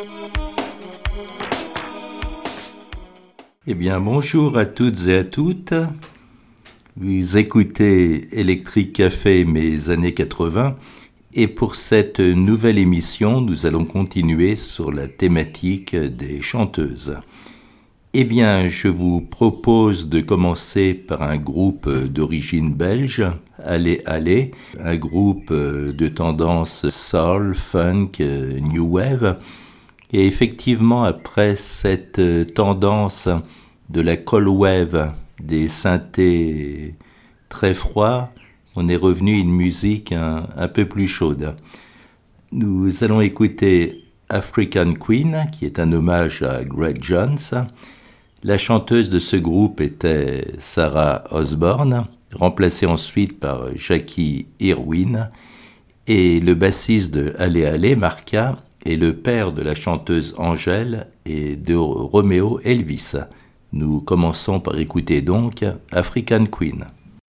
Eh bien, bonjour à toutes et à toutes. Vous écoutez Electric Café, mes années 80. Et pour cette nouvelle émission, nous allons continuer sur la thématique des chanteuses. Eh bien, je vous propose de commencer par un groupe d'origine belge, Allez Allez, un groupe de tendance soul, funk, new wave. Et effectivement, après cette tendance de la cold wave, des synthés très froids, on est revenu à une musique un peu plus chaude. Nous allons écouter African Queen, qui est un hommage à Greg Jones. La chanteuse de ce groupe était Sarah Osborne, remplacée ensuite par Jackie Irwin. Et le bassiste de Allez Allez, Marca, est le père de la chanteuse Angèle et de Romeo Elvis. Nous commençons par écouter donc African Queen.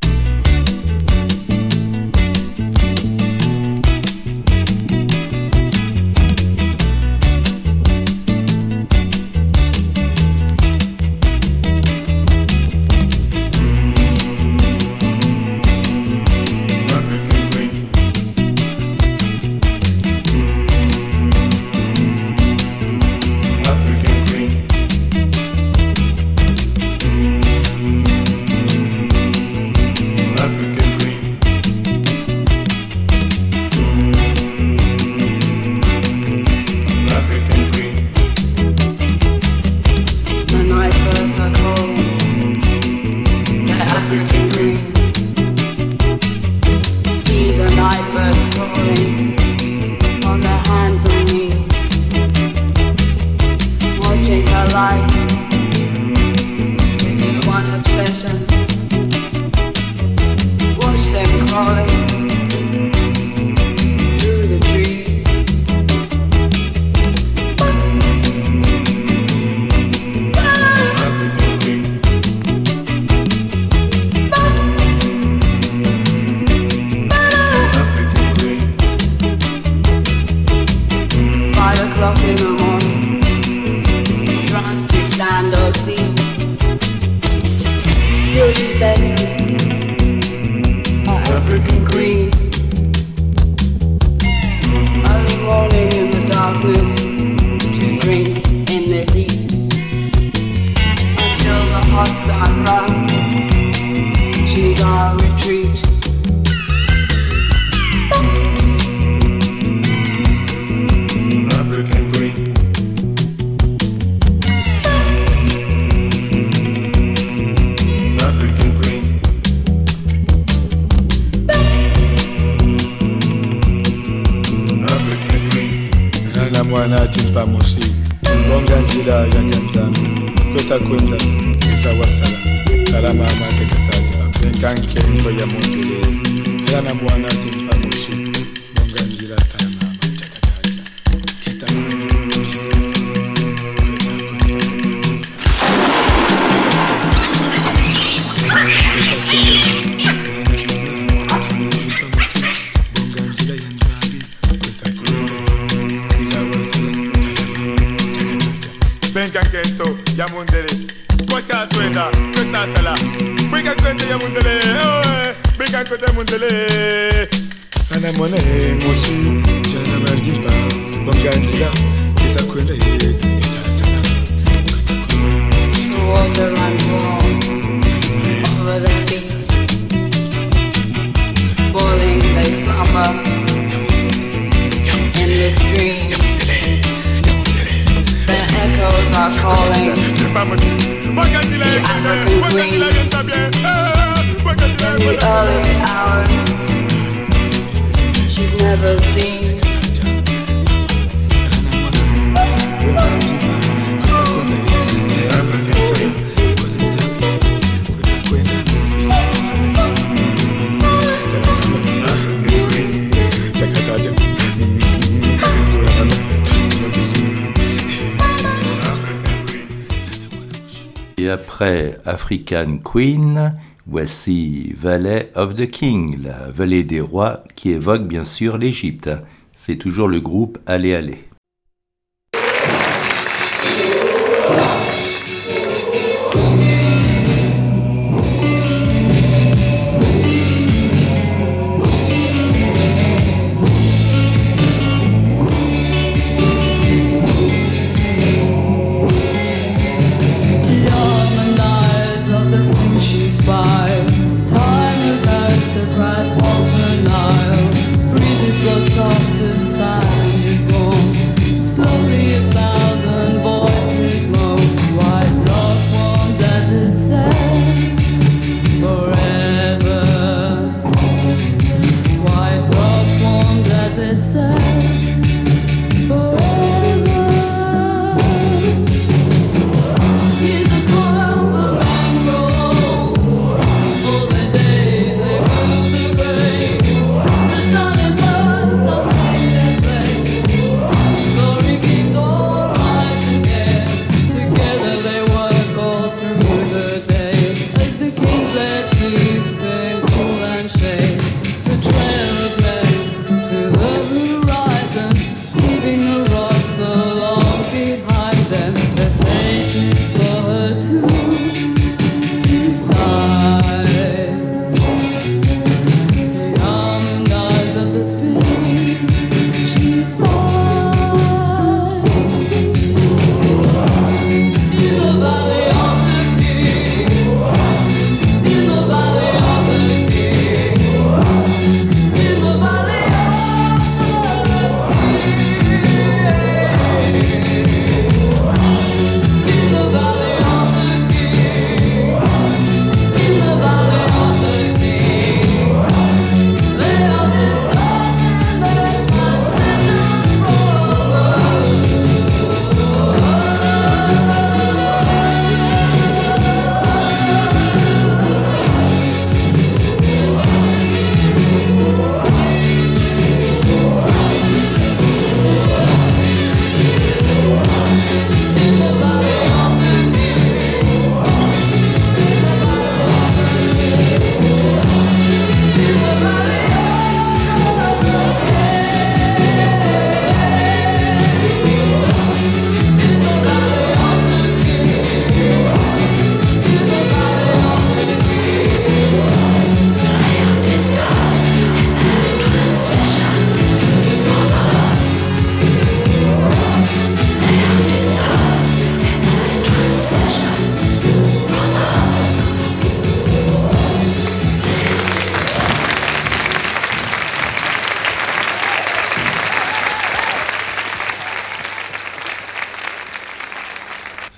Et après African Queen, voici Valley of the King, la vallée des rois, qui évoque bien sûr l'Égypte. C'est toujours le groupe Allez Allez.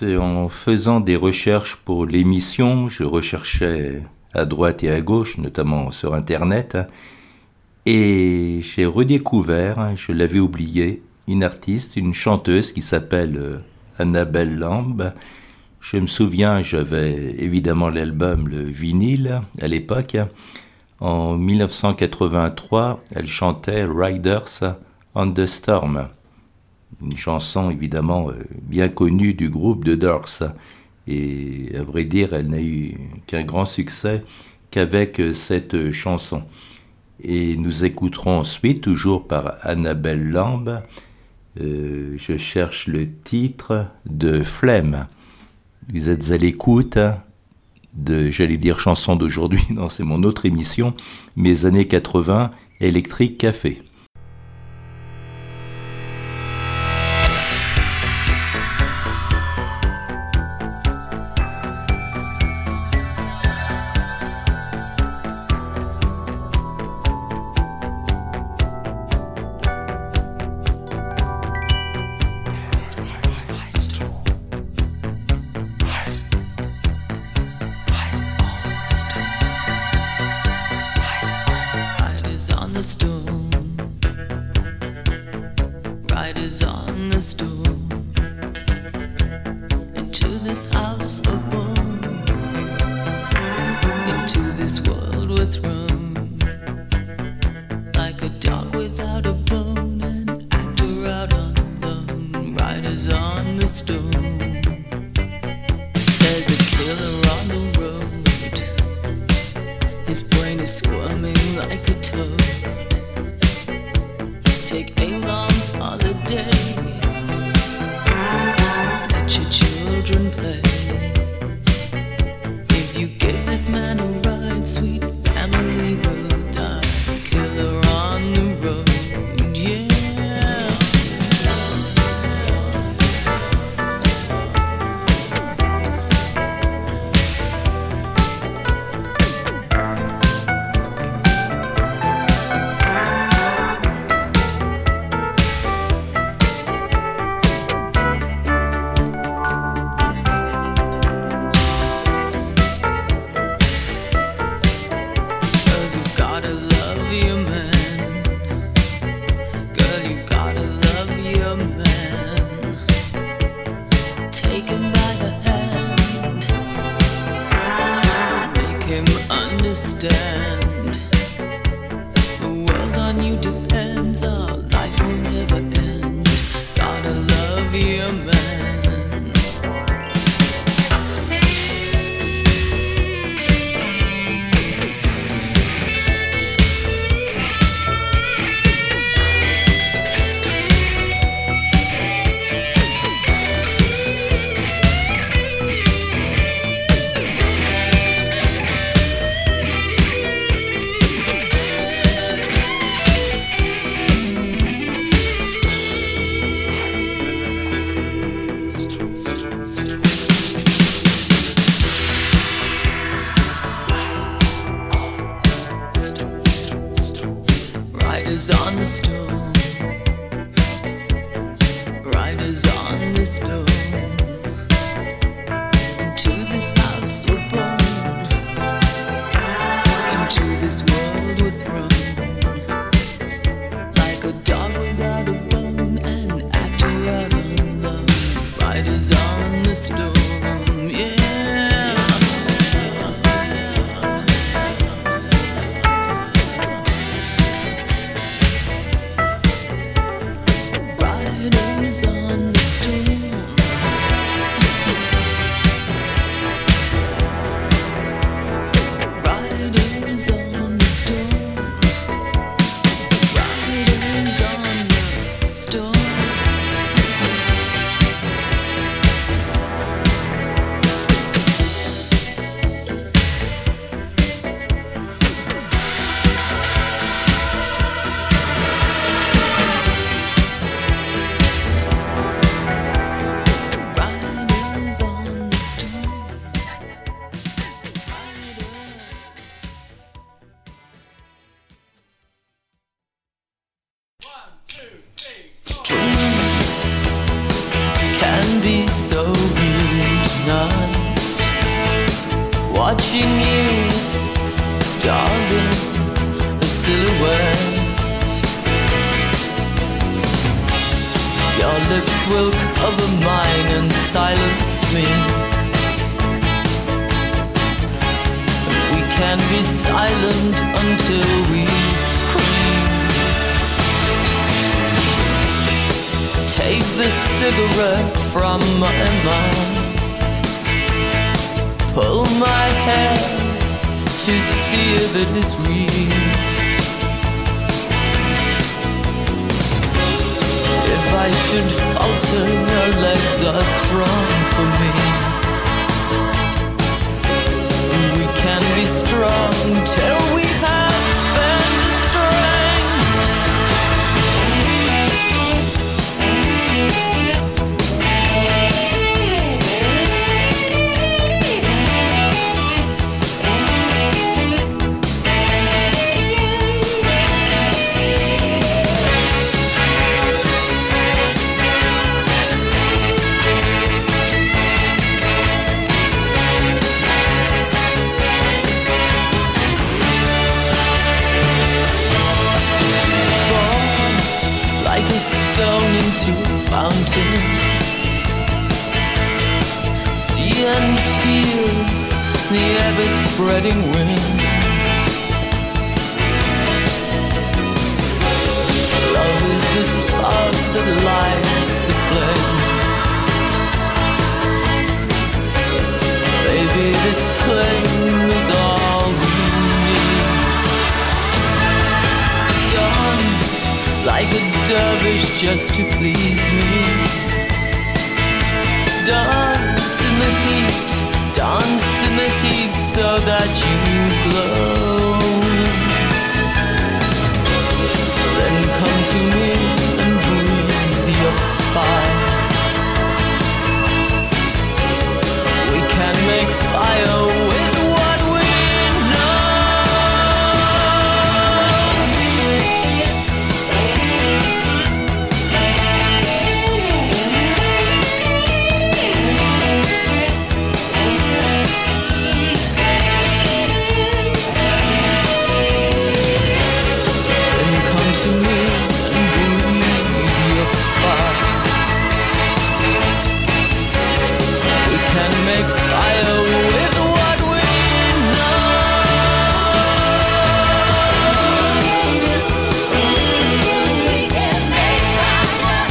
c'est en faisant des recherches pour l'émission, je recherchais à droite et à gauche, notamment sur Internet, et j'ai redécouvert, je l'avais oublié, une artiste, une chanteuse qui s'appelle Annabelle Lamb. Je me souviens, j'avais évidemment l'album, le vinyle, à l'époque. En 1983, elle chantait Riders on the Storm, une chanson évidemment bien connue du groupe The Doors. Et à vrai dire, elle n'a eu qu'un grand succès qu'avec cette chanson. Et nous écouterons ensuite, toujours par Annabelle Lamb, je cherche le titre de Flemme. Vous êtes à l'écoute de, j'allais dire chanson d'aujourd'hui, non, c'est mon autre émission, mes années 80, Électrique Café. Dreams can be so real. watching you, darling, a silhouette. Your lips will cover mine and silence me. We can be silent until we scream. Take the cigarette from my mouth. Pull my hair to see if it is real. If I should falter, your legs are strong for me. We can be strong till we have spent the strength. Stone into a fountain. See and feel the ever-spreading wings. Love is the spark that lights the flame. Baby, this flame is all we need. Dance like a dervish just to please me. Dance in the heat, dance in the heat so that you glow. Then come to me and breathe your fire. We can make fire with what we to me and breathe your fire. We can make fire with what we know. We can make fire.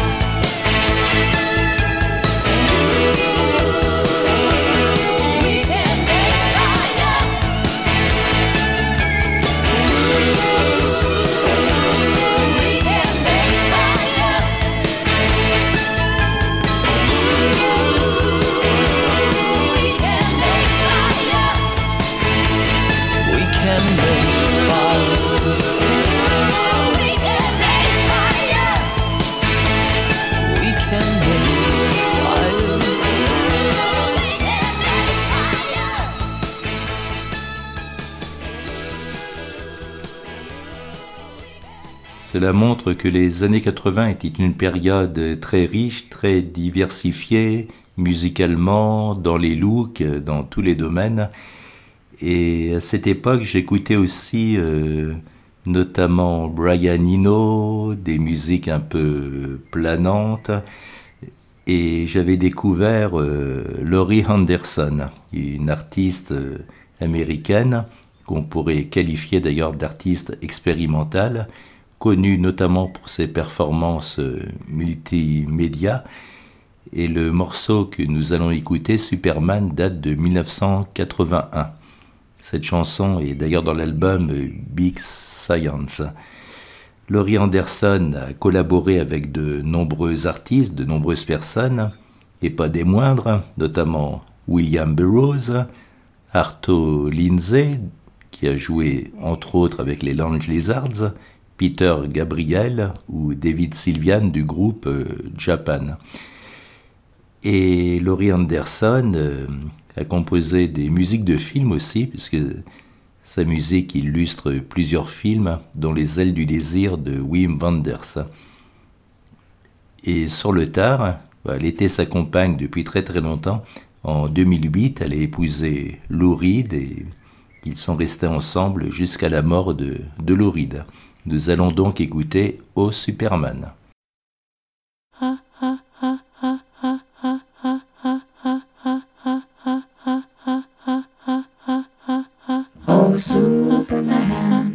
We can make fire. Cela montre que les années 80 étaient une période très riche, très diversifiée, musicalement, dans les looks, dans tous les domaines. Et à cette époque, j'écoutais aussi notamment Brian Eno, des musiques un peu planantes. Et j'avais découvert Laurie Anderson, une artiste américaine, qu'on pourrait qualifier d'ailleurs d'artiste expérimentale, connue notamment pour ses performances multimédia. Et le morceau que nous allons écouter, Superman, date de 1981. Cette chanson est d'ailleurs dans l'album Big Science. Laurie Anderson a collaboré avec de nombreux artistes, de nombreuses personnes, et pas des moindres, notamment William Burroughs, Arto Lindsay, qui a joué entre autres avec les Lounge Lizards, Peter Gabriel ou David Sylvian du groupe Japan. Et Laurie Anderson a composé des musiques de films aussi, puisque sa musique illustre plusieurs films, dont Les ailes du désir de Wim Wenders. Et sur le tard, l'été s'accompagne depuis très très longtemps, En 2008, elle a épousé Lou Reed et ils sont restés ensemble jusqu'à la mort de Lou Reed. Nous allons donc écouter Oh Superman. Oh Superman,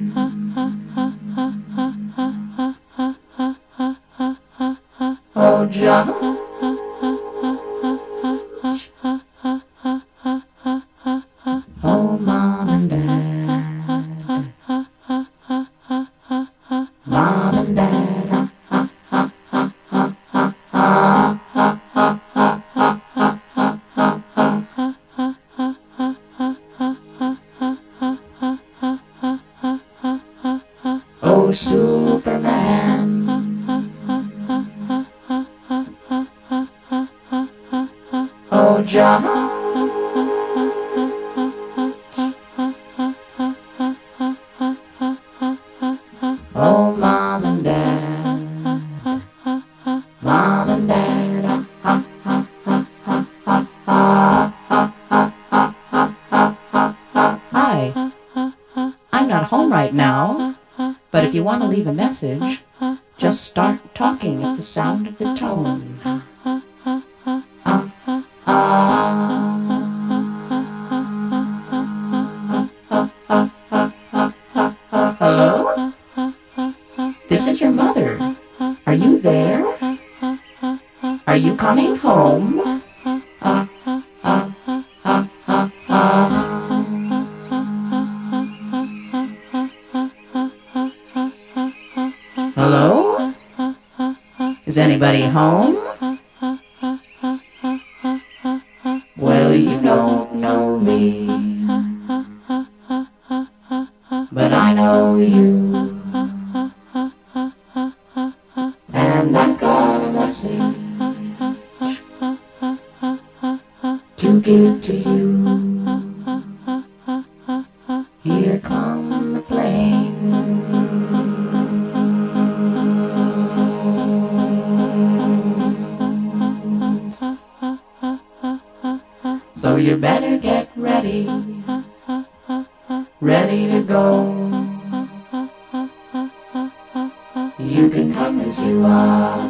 oh John, oh Mom and Dad, Mom and Dad, oh Superman, oh John, oh Mom and Dad, Mom and Dad, Hi, I'm not home right now, but if you want to leave a message, just start talking at the sound of the tone. Hello? This is your mother. Are you there? Are you coming home? Hello? Is anybody home? Well, you don't know me, but I know you, and I've got a message to give to you. Here come the planes, so you better get ready, ready to go. You can come as you are,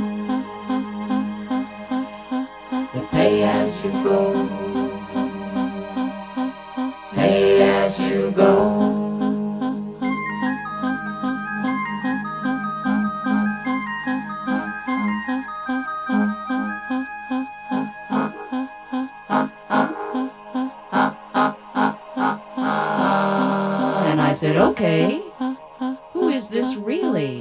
but pay as you go, pay as you go. And I said, okay, who is this really?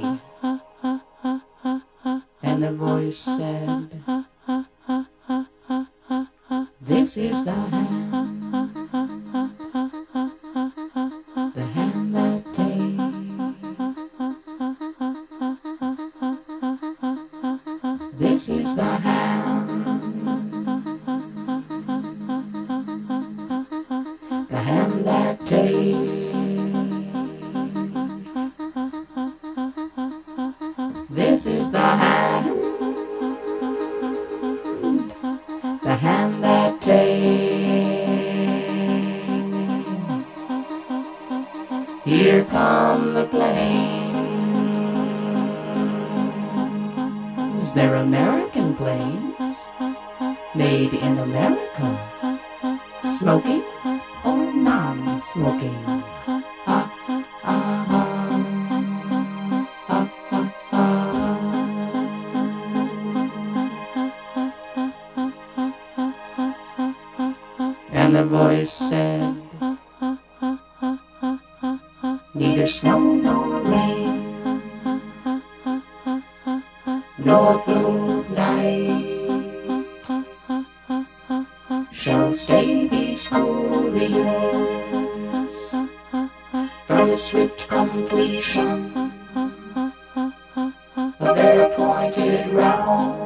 And the voice said, this is the hand that takes. This is the hand that takes. This is the hand that takes. Here come the planes. They're American planes, made in America. Smoking or non-smoking? And the voice said, neither snow nor rain, nor blue night shall stay these couriers from the swift completion of their appointed round.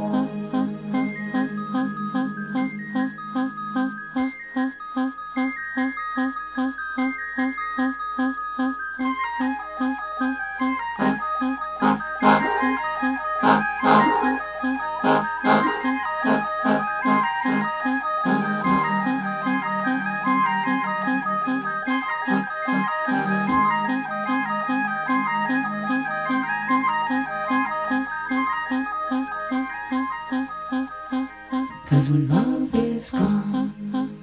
'Cause when love is gone,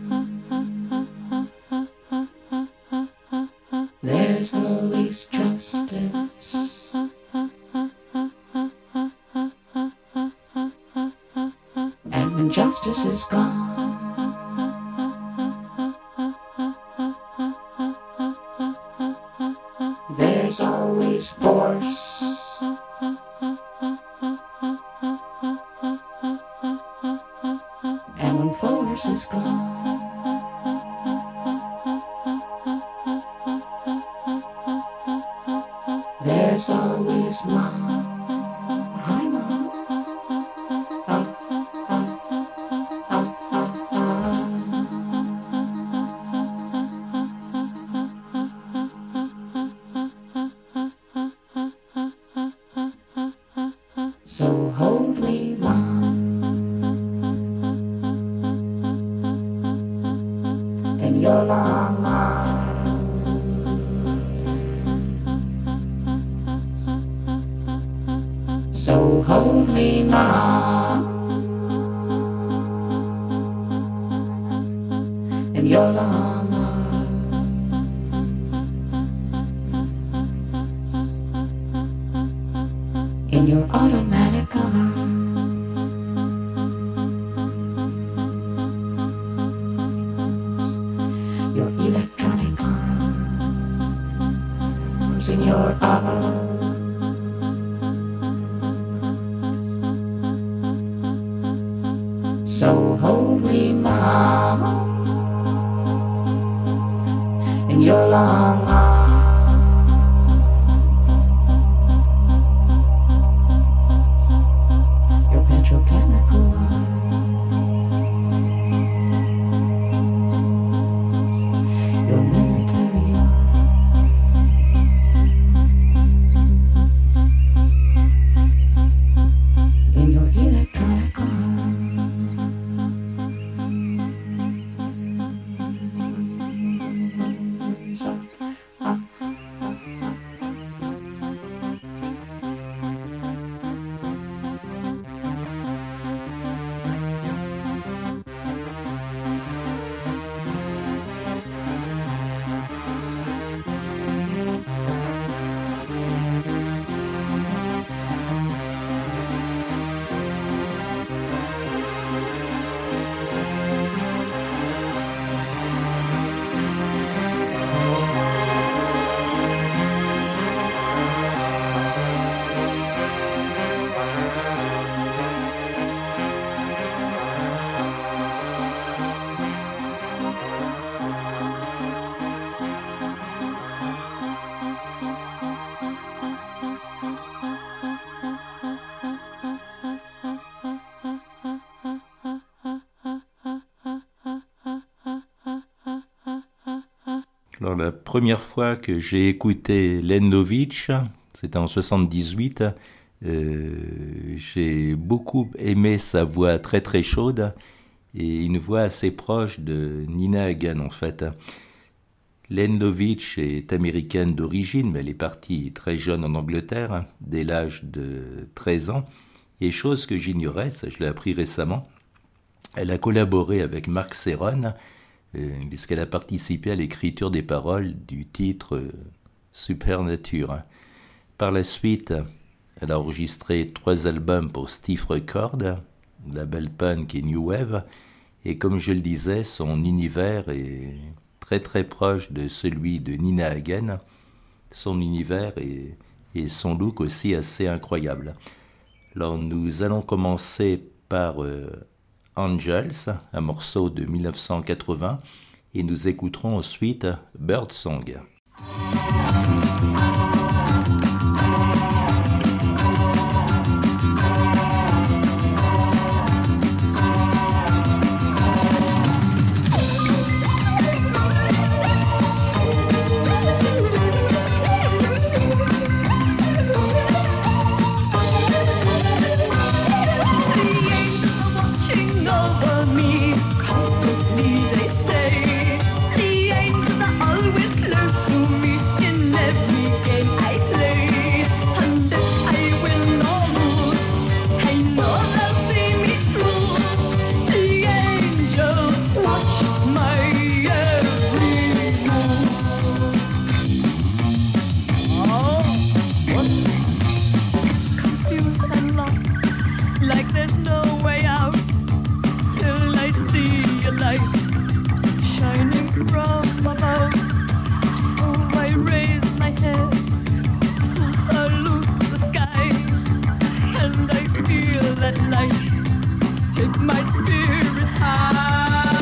there's always justice. And when justice is gone, there's always force. And when force is gone, there's always mom. Hi, Mom. So hold me, Mom, in your long arms. So hold me, Mom, in your long arms. In your automatic arms. Your electronic arms. In your arms. So hold me, Mom, in your long arms. Your petrochemical arms. Your military arms. In your electronic arms. Alors, la première fois que j'ai écouté Len Lovitch, c'était en 78, j'ai beaucoup aimé sa voix très très chaude et une voix assez proche de Nina Hagen en fait. Len Lovitch est américaine d'origine, mais elle est partie très jeune en Angleterre, dès l'âge de 13 ans. Et chose que j'ignorais, ça je l'ai appris récemment, elle a collaboré avec Mark Serron, puisqu'elle a participé à l'écriture des paroles du titre Supernature. Par la suite, elle a enregistré 3 albums pour Stiff Records, label punk et new wave, et comme je le disais, son univers est très très proche de celui de Nina Hagen, son univers et son look aussi assez incroyable. Alors nous allons commencer par Angels, un morceau de 1980, et nous écouterons ensuite Birdsong. Always close to me in every game. take my spirit high.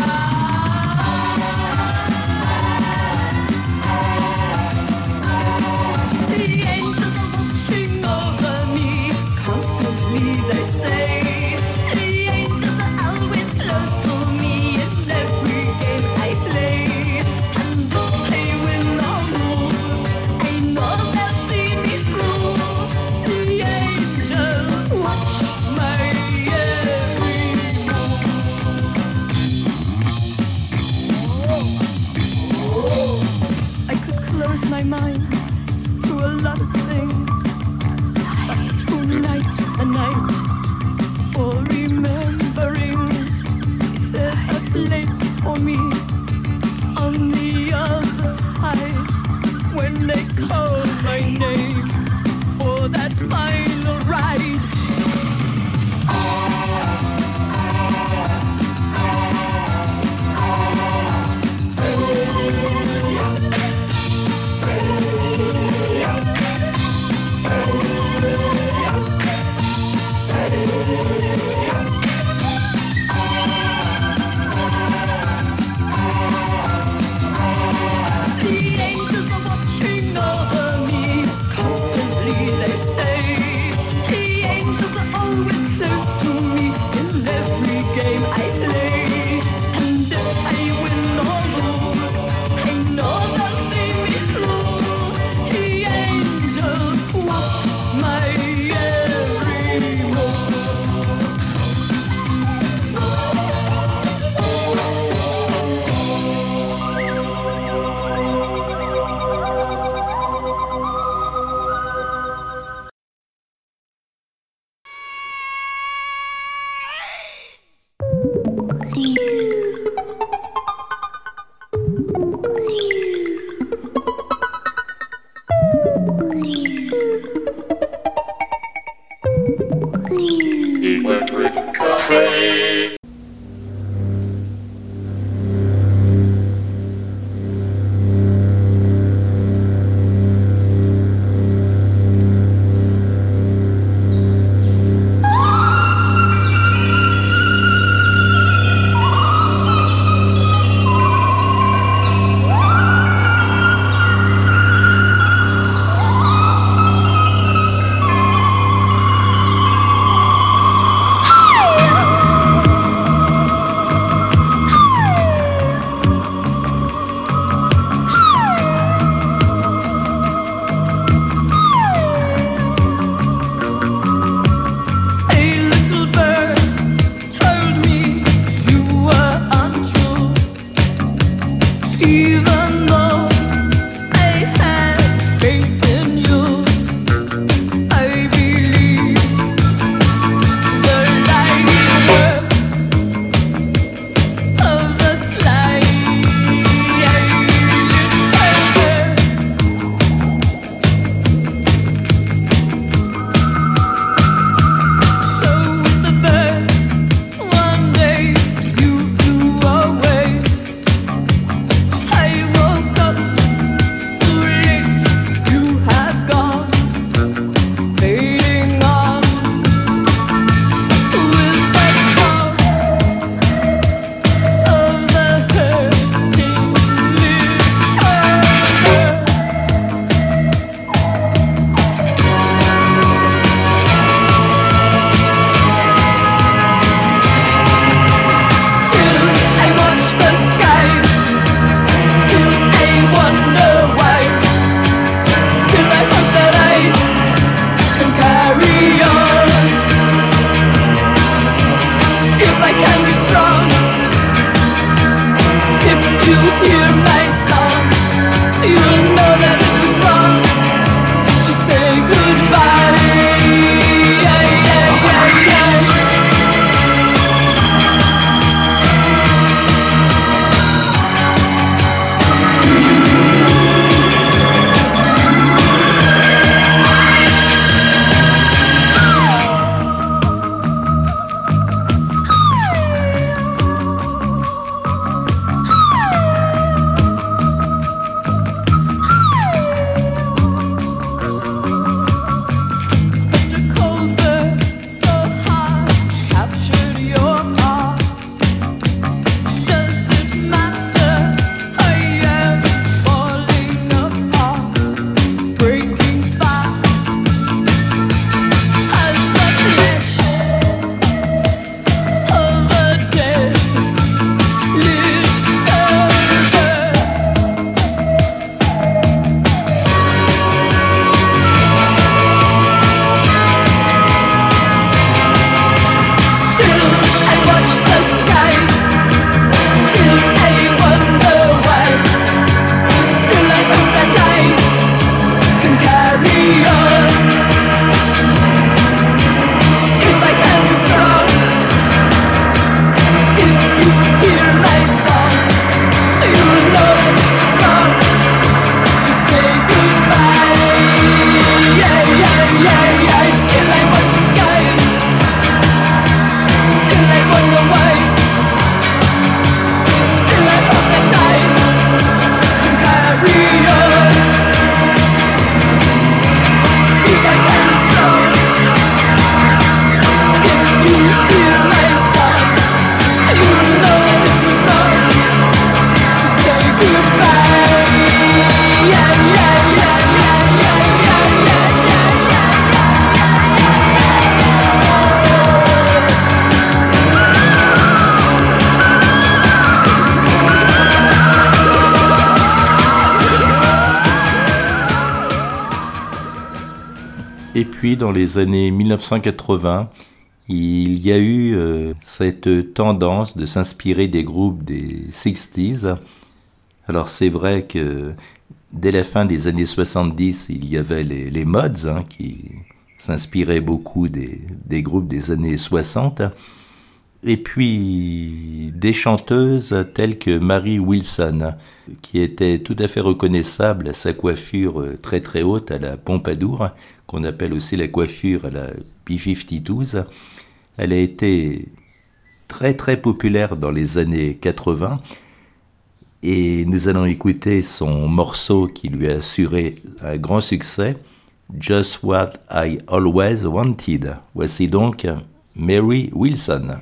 The angels are watching over me, constantly they say. The angels are always close to me in every game I play. And if they win or lose, I know they'll see me through. The angels watch my every move. Et puis dans les années 1980, il y a eu cette tendance de s'inspirer des groupes des 60s. Alors c'est vrai que dès la fin des années 70, il y avait les Mods qui s'inspiraient beaucoup des groupes des années 60. Et puis des chanteuses telles que Mary Wilson, qui était tout à fait reconnaissable à sa coiffure très très haute à la Pompadour, qu'on appelle aussi la coiffure à la P-52s. Elle a été très très populaire dans les années 80 et nous allons écouter son morceau qui lui a assuré un grand succès, Just What I Always Wanted. Voici donc Mary Wilson.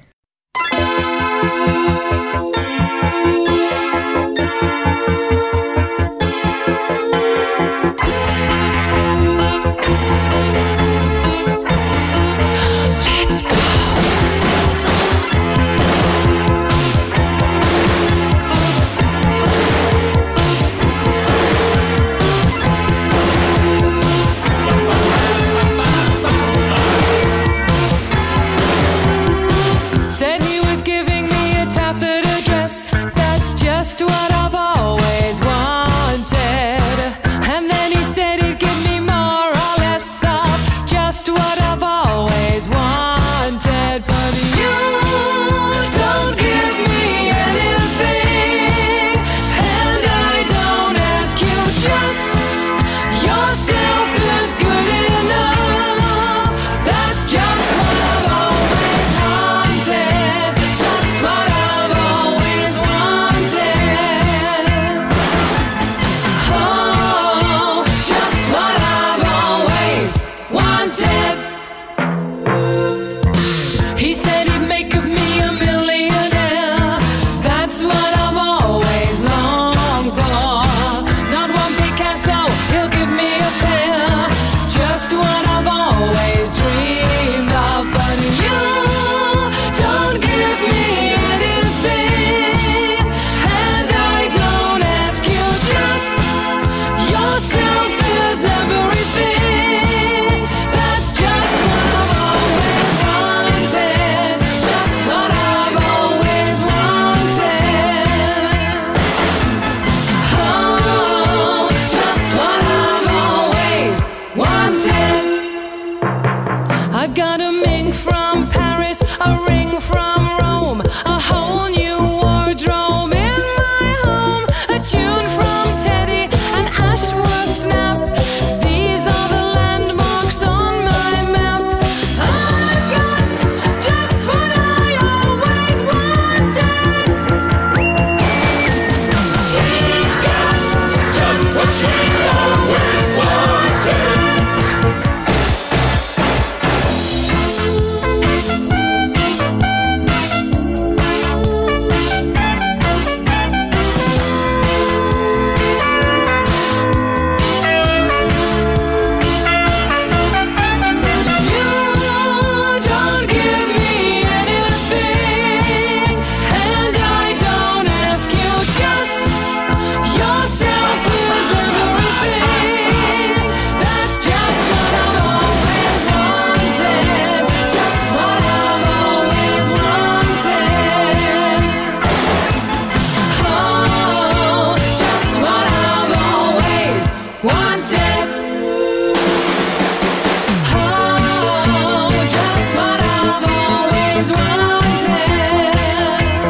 Said he was giving me a taffeta dress. That's just what I've always wanted. And then he said he'd give me more or less of just what I've always wanted. But you don't give me anything, and I don't ask you. Just yourself is good enough. That's just what I've always wanted. Just what I've always wanted. Oh, just what I've always wanted. He said he'd make of me a millionaire. That's what I've always longed for. Not one Picasso, he'll give me a pair. Just what I've always dreamed of. But you don't give me anything, and I don't ask you. Just yourself is everything. That's just what I've always wanted. Just what I've always wanted. Oh, just what I've always wanted. I've got a mink from Paris, a ring from Rome, a whole new wardrobe in my home, a tune from Teddy, an Ashworth snap. These are the landmarks on my map. I've got just what I always wanted. She's got just what she's always wanted. You don't give me anything, and I don't ask you. Just yourself is everything. That's just what I've always wanted. Just what I've always wanted. Oh, just what I've always wanted. Oh, just what I've always wanted.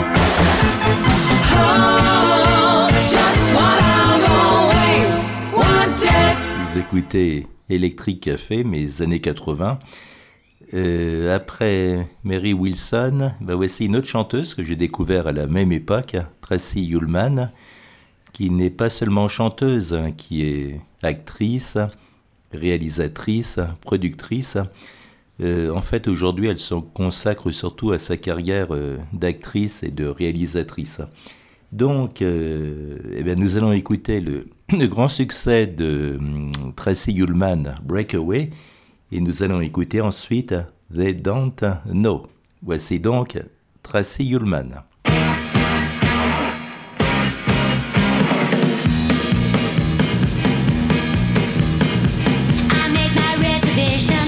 Oh, just what I've always wanted. Vous écoutez Electric Café, mes années 80. Après Mary Wilson, voici une autre chanteuse que j'ai découvert à la même époque, Tracy Ullman, qui n'est pas seulement chanteuse, qui est actrice, réalisatrice, productrice. En fait, aujourd'hui, elle se consacre surtout à sa carrière d'actrice et de réalisatrice. Donc, nous allons écouter le grand succès de Tracy Ullman, Breakaway, et nous allons écouter ensuite They Don't Know. Voici donc Tracy Ullman. I made my reservation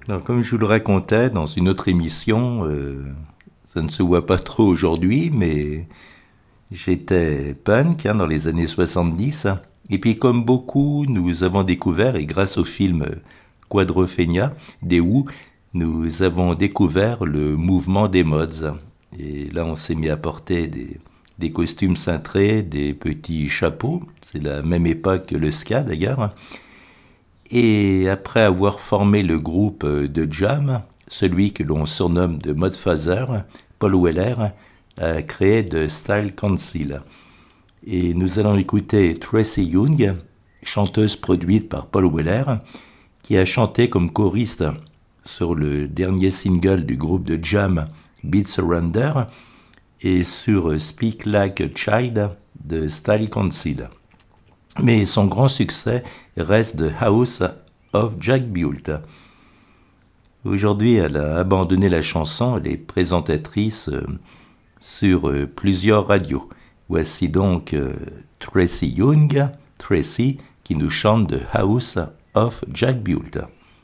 Alors, comme je vous le racontais dans une autre émission, ça ne se voit pas trop aujourd'hui, mais j'étais punk dans les années 70. Et puis comme beaucoup, nous avons découvert, et grâce au film Quadrophenia des Who, nous avons découvert le mouvement des mods. Et là, on s'est mis à porter des costumes cintrés, des petits chapeaux. C'est la même époque que le ska d'ailleurs. Et après avoir formé le groupe de jam, celui que l'on surnomme de Modfather, Paul Weller a créé The Style Council. Et nous allons écouter Tracy Young, chanteuse produite par Paul Weller, qui a chanté comme choriste sur le dernier single du groupe de jam Beat Surrender et sur Speak Like a Child de Style Council. Mais son grand succès reste The House of Jack Built. Aujourd'hui, elle a abandonné la chanson, elle est présentatrice sur plusieurs radios. Voici donc Tracy Young, Tracy, qui nous chante The House of Jack Built.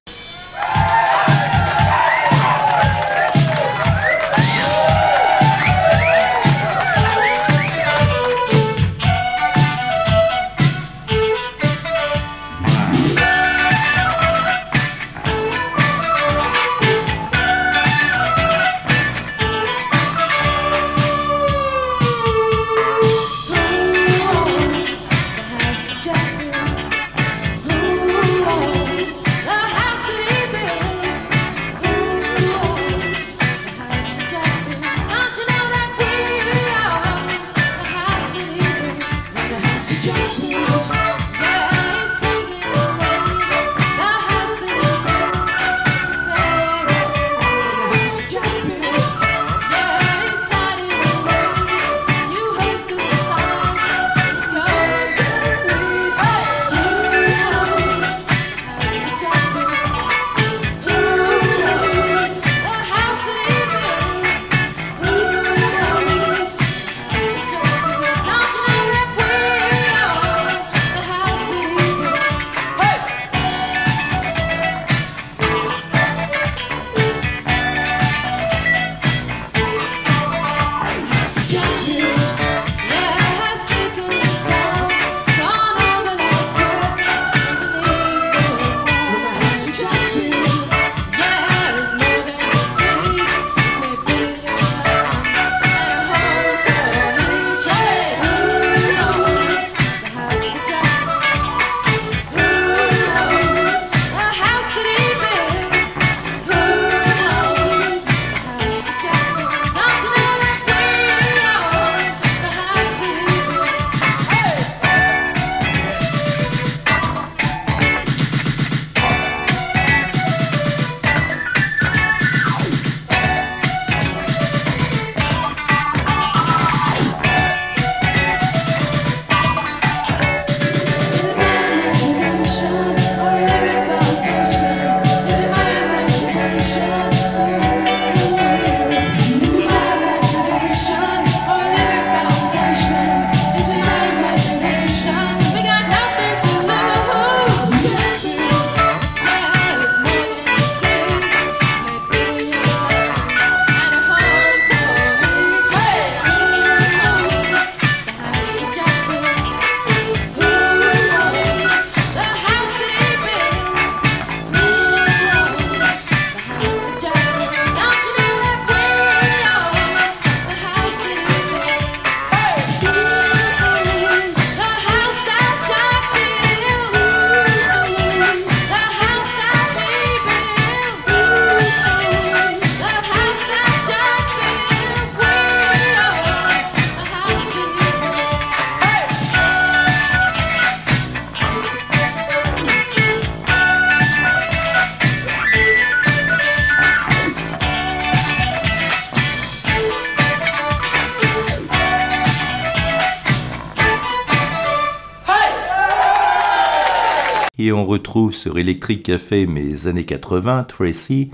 Et on retrouve sur Electric Café mes années 80, Tracy,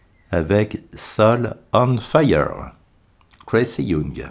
avec Soul on Fire, Tracy Young.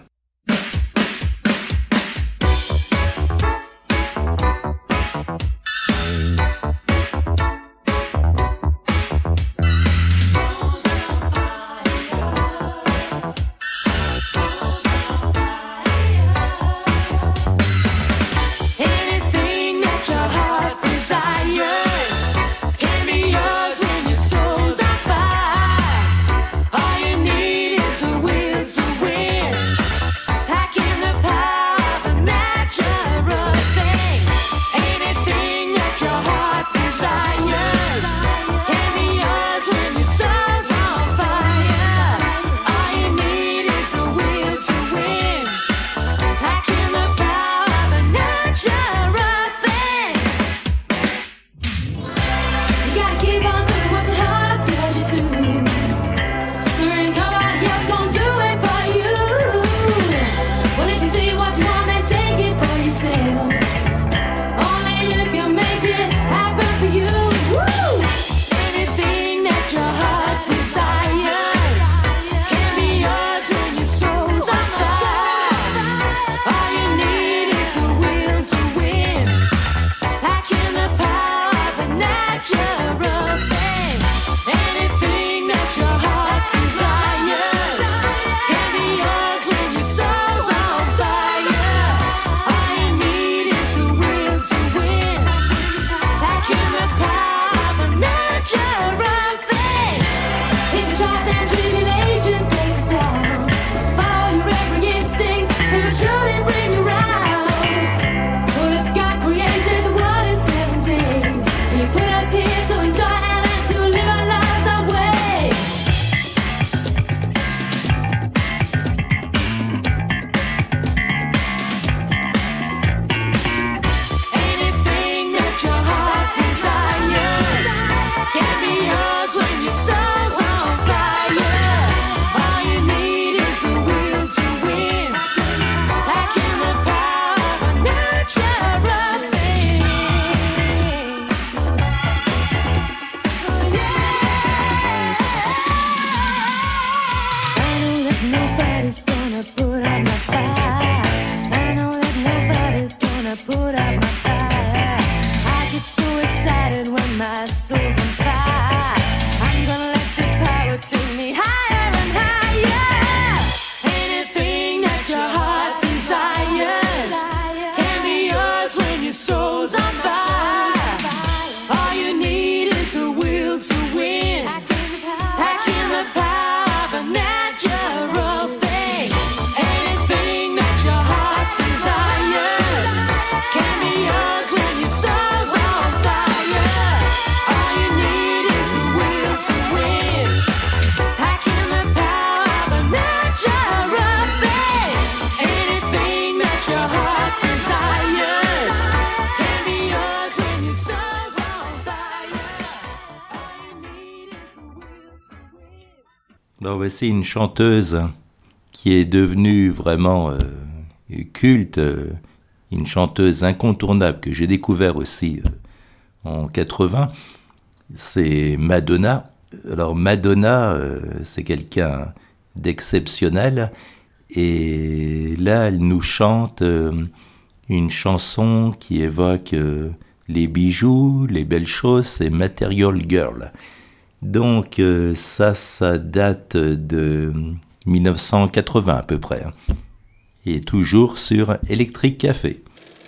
Alors voici une chanteuse qui est devenue vraiment culte, une chanteuse incontournable que j'ai découvert aussi en 80, c'est Madonna. Alors Madonna, c'est quelqu'un d'exceptionnel, et là elle nous chante une chanson qui évoque les bijoux, les belles choses, c'est Material Girl. Donc ça date de 1980 à peu près, hein. Et toujours sur Electric Café.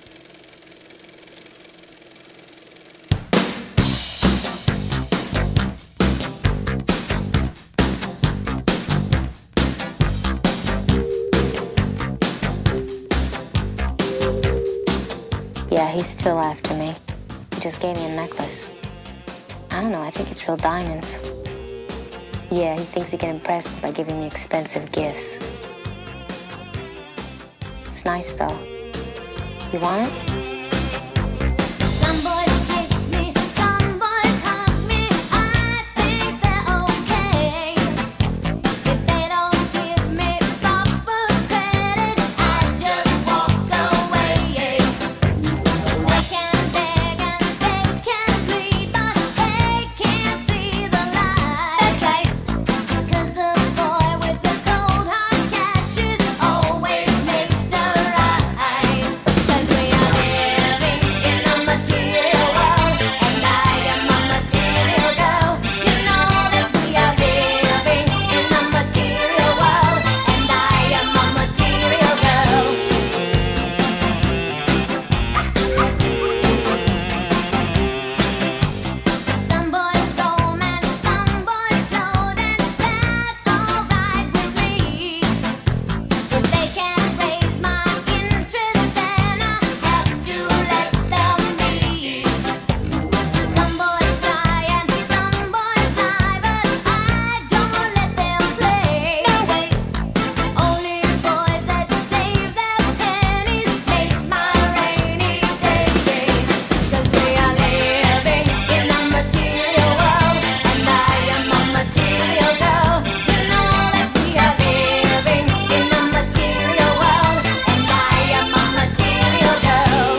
Yeah, he's still after me. He just gave me a necklace. I don't know, I think it's real diamonds. Yeah, he thinks he can impress me by giving me expensive gifts. It's nice, though. You want it? Some boys kiss me, some boys hug me. I think they're okay. If they don't give me proper credit, I just walk away. They can beg and they can plead, but they can't see the light. That's right. 'Cause the boy with the cold hard cash is always Mr. Right. 'Cause we are living in a material world, and I am a material girl. You know that we are living in a material world, and I am a material girl. Some boys roam and some boys float, and that's alright with me. If they can't raise my interest, then I have to let them be. Some boys try and some boys lie, but I don't let them play. No way. Only boys that save their pennies make my rainy day. 'Cause we are living in a material world, and I am a material girl. You know that we are living in a material world, and I am a material girl.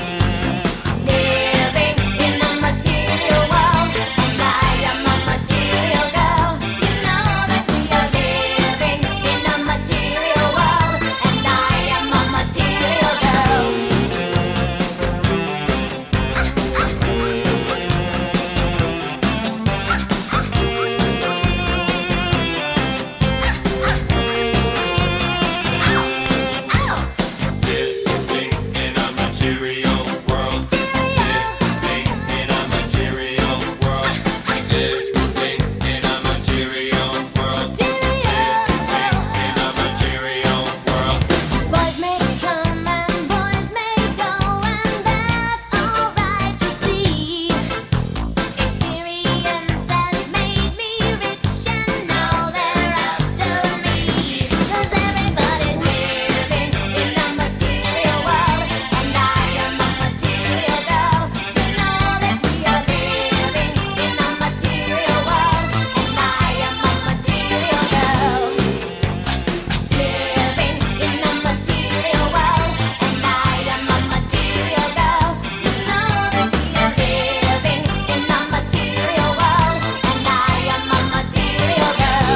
Living in a material world, and I am a material girl. You know that we are living in a material world, and I am a material girl. Living in a material world. Living in a material world. Living in a material world. Living in a material world. Boys may come and boys may go, and that's alright, you see. Experience has made me rich, and now they're after me. 'Cause everybody's living in a material world, and I am a material girl. You know that we are living in a material world, and I am a material girl. Living in a material world, and I am a material girl. You know that we are living in a material world, and I am a material girl.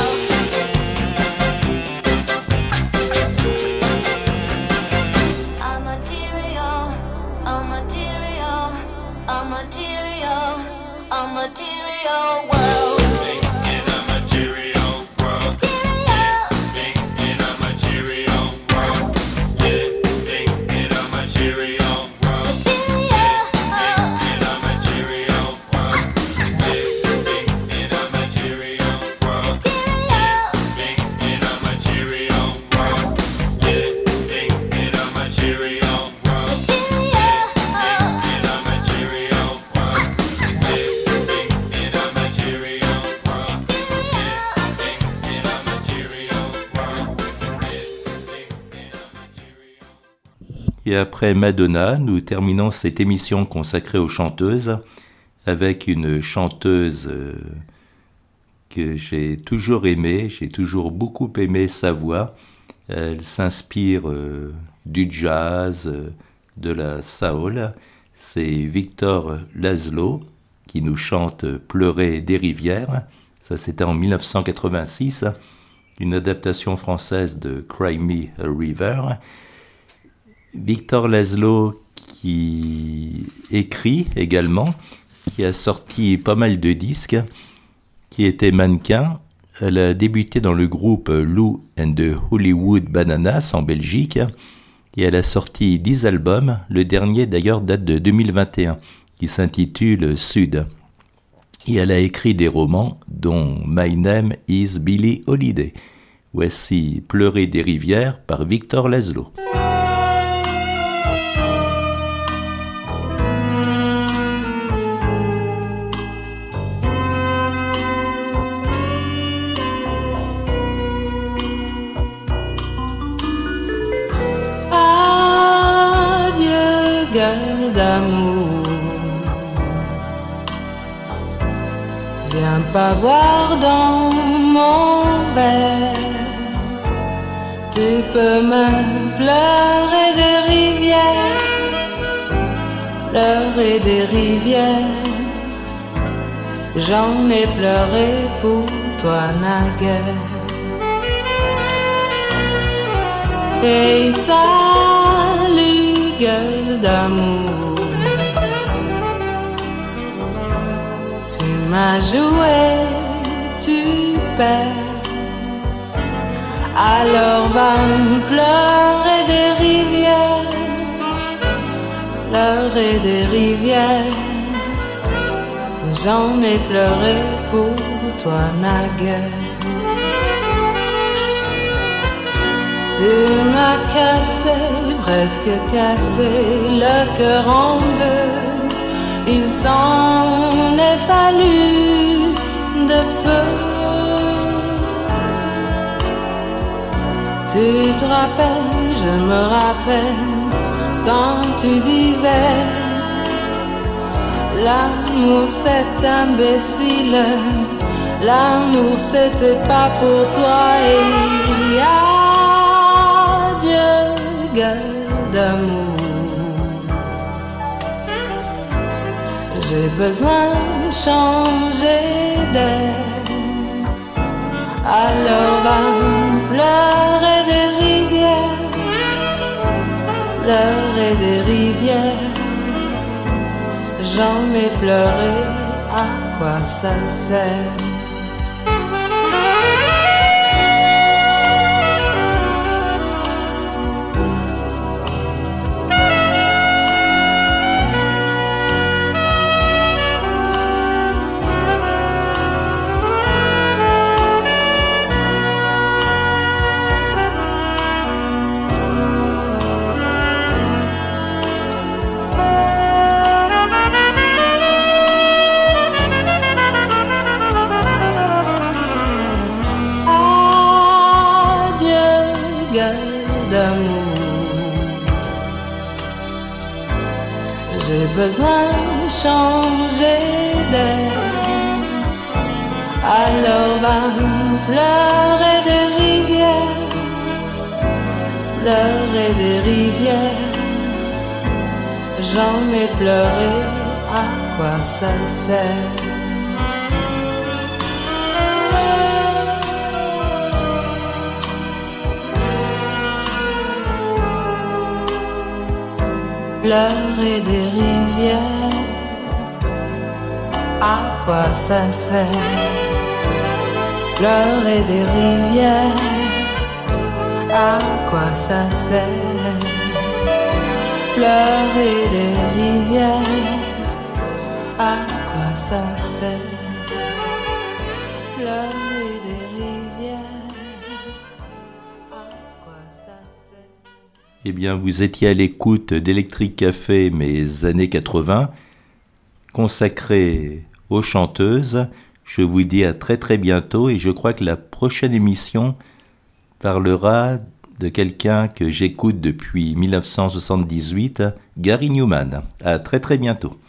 A material, a material, a material, a material world. Living in a material world. Living in a material world. Living in a material world. Living in a material world. Living in a material world. Living in a material world. Living in a material world. Living in a material world. Living in a material world. Living in a material world. Living in a material. Et après Madonna, nous terminons cette émission consacrée aux chanteuses avec une chanteuse que j'ai toujours aimé. J'ai toujours beaucoup aimé sa voix. Elle s'inspire du jazz, de la soul. C'est Victor Laszlo qui nous chante Pleurer des rivières. Ça, c'était en 1986, une adaptation française de Cry Me a River. Victor Laszlo qui écrit également, qui a sorti pas mal de disques, qui était mannequin. Elle a débuté dans le groupe Lou and the Hollywood Bananas en Belgique et elle a sorti 10 albums. Le dernier d'ailleurs date de 2021 qui s'intitule Sud. Et elle a écrit des romans dont My Name is Billie Holiday. Voici Pleurer des rivières par Victor Laszlo. Adieu, gueule d'amour. Viens pas boire dans mon verre. Tu peux me pleurer des rivières, pleurer des rivières. J'en ai pleuré pour toi naguère. Et salut, gueule d'amour. Tu m'as joué, tu perds. Alors va me pleurer des rivières, pleurer des rivières. J'en ai pleuré pour toi naguère. Tu m'as cassé, presque cassé le cœur en deux. Il s'en est fallu de peu. Tu te rappelles, je me rappelle, quand tu disais l'amour c'est imbécile, l'amour c'était pas pour toi. Et adieu, gueule d'amour. J'ai besoin de changer d'air. Alors va pleurer des rivières, pleurer des rivières. J'en ai pleuré, à quoi ça sert? J'ai besoin de changer d'air. Alors va pleurer des rivières, pleurer des rivières. J'en ai pleuré, à quoi ça sert? Pleurer des rivières, à quoi ça sert? Pleurer des rivières, à quoi ça sert? Pleurer des rivières, à quoi ça sert? Pleurer des rivières, à quoi ça sert? Eh bien, vous étiez à l'écoute d'Electric Café, mes années 80, consacrée aux chanteuses. Je vous dis à très très bientôt et je crois que la prochaine émission parlera de quelqu'un que j'écoute depuis 1978, Gary Numan. À très très bientôt.